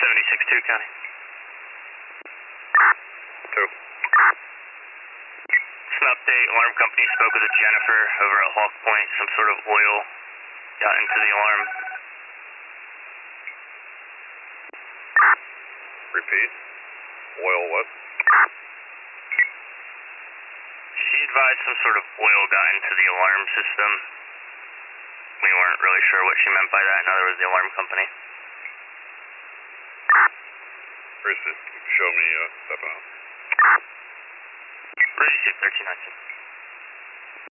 76-2, County. 2. Just an update, alarm company spoke with a Jennifer over at Hawk Point. Some sort of oil got into the alarm. Repeat. Oil what? She advised some sort of oil got into the alarm system. We weren't really sure what she meant by that. Now there was the alarm company. Show me, Stefano. Ready to 1319.